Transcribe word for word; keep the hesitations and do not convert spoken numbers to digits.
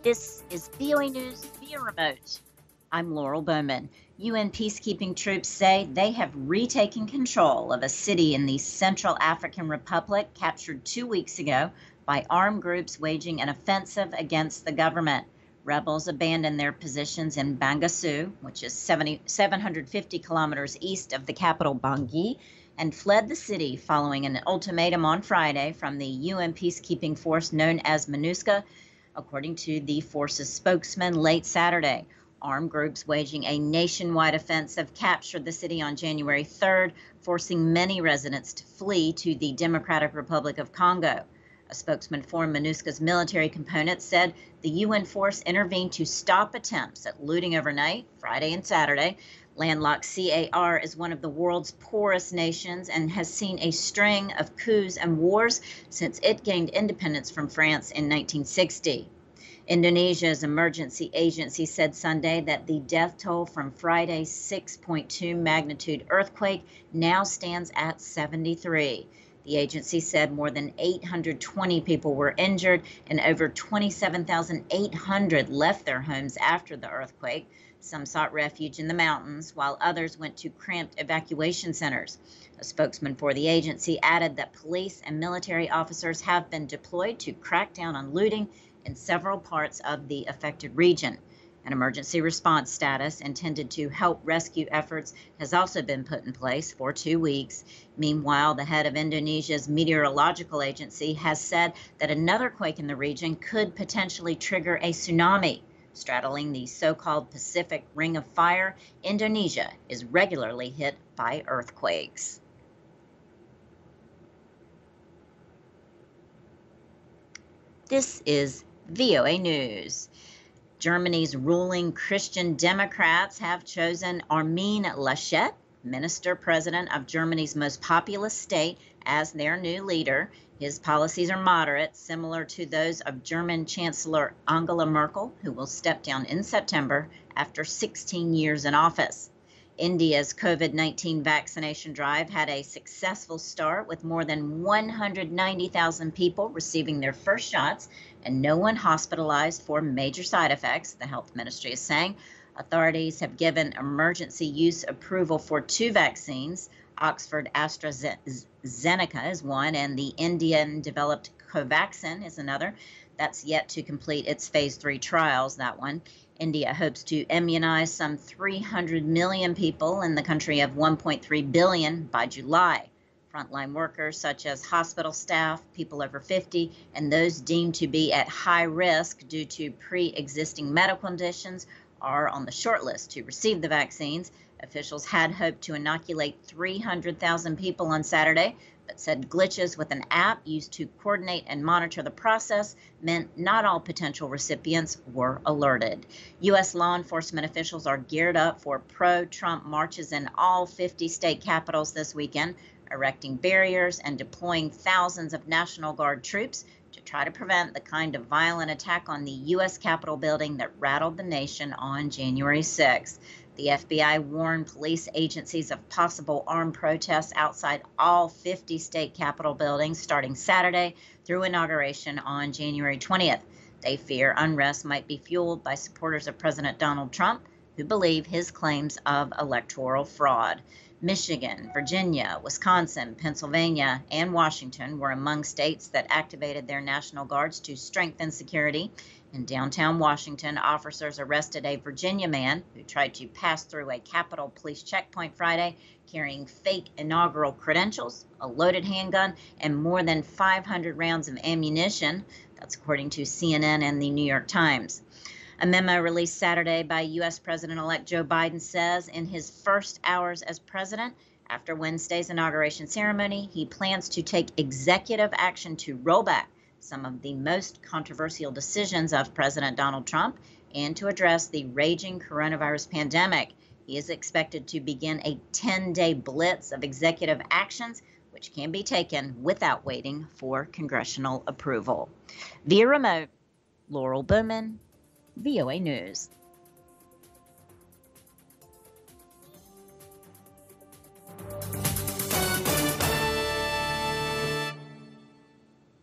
This is V O A News via remote. I'm Laurel Bowman. U N peacekeeping troops say they have retaken control of a city in the Central African Republic captured two weeks ago by armed groups waging an offensive against the government. Rebels abandoned their positions in Bangassou, which is seventy, seven hundred fifty kilometers east of the capital Bangui, and fled the city following an ultimatum on Friday from the U N peacekeeping force known as MINUSCA, according to the force's spokesman late Saturday. Armed groups waging a nationwide offensive captured the city on January third, forcing many residents to flee to the Democratic Republic of Congo. A spokesman for MINUSCA's military component said the U N force intervened to stop attempts at looting overnight, Friday and Saturday. Landlocked C A R is one of the world's poorest nations and has seen a string of coups and wars since it gained independence from France in nineteen sixty. Indonesia's emergency agency said Sunday that the death toll from Friday's six point two magnitude earthquake now stands at seventy-three. The agency said more than eight hundred twenty people were injured and over twenty-seven thousand eight hundred left their homes after the earthquake. Some sought refuge in the mountains, while others went to cramped evacuation centers. A spokesman for the agency added that police and military officers have been deployed to crack down on looting in several parts of the affected region. An emergency response status intended to help rescue efforts has also been put in place for two weeks. Meanwhile, the head of Indonesia's meteorological agency has said that another quake in the region could potentially trigger a tsunami. Straddling the so-called Pacific Ring of Fire, Indonesia is regularly hit by earthquakes. This is V O A News. Germany's ruling Christian Democrats have chosen Armin Laschet, minister-president of Germany's most populous state, as their new leader. His policies are moderate, similar to those of German Chancellor Angela Merkel, who will step down in September after sixteen years in office. India's COVID nineteen vaccination drive had a successful start with more than one hundred ninety thousand people receiving their first shots and no one hospitalized for major side effects, the health ministry is saying. Authorities have given emergency use approval for two vaccines. Oxford AstraZeneca is one, and the Indian-developed Covaxin is another. That's yet to complete its phase three trials, that one. India hopes to immunize some three hundred million people in the country of one point three billion by July. Frontline workers such as hospital staff, people over fifty, and those deemed to be at high risk due to pre-existing medical conditions are on the short list to receive the vaccines. Officials had hoped to inoculate three hundred thousand people on Saturday, but said glitches with an app used to coordinate and monitor the process meant not all potential recipients were alerted. U S law enforcement officials are geared up for pro-Trump marches in all fifty state capitals this weekend, erecting barriers and deploying thousands of National Guard troops to try to prevent the kind of violent attack on the U S Capitol building that rattled the nation on January sixth. The F B I warned police agencies of possible armed protests outside all fifty state Capitol buildings starting Saturday through inauguration on January twentieth. They fear unrest might be fueled by supporters of President Donald Trump, who believe his claims of electoral fraud. Michigan, Virginia, Wisconsin, Pennsylvania, and Washington were among states that activated their National Guards to strengthen security. In downtown Washington, officers arrested a Virginia man who tried to pass through a Capitol Police checkpoint Friday, carrying fake inaugural credentials, a loaded handgun, and more than five hundred rounds of ammunition. That's according to C N N and the New York Times. A memo released Saturday by U S President-elect Joe Biden says in his first hours as president, after Wednesday's inauguration ceremony, he plans to take executive action to roll back some of the most controversial decisions of President Donald Trump and to address the raging coronavirus pandemic. He is expected to begin a ten-day blitz of executive actions, which can be taken without waiting for congressional approval. Via remote, Laurel Bowman, V O A News.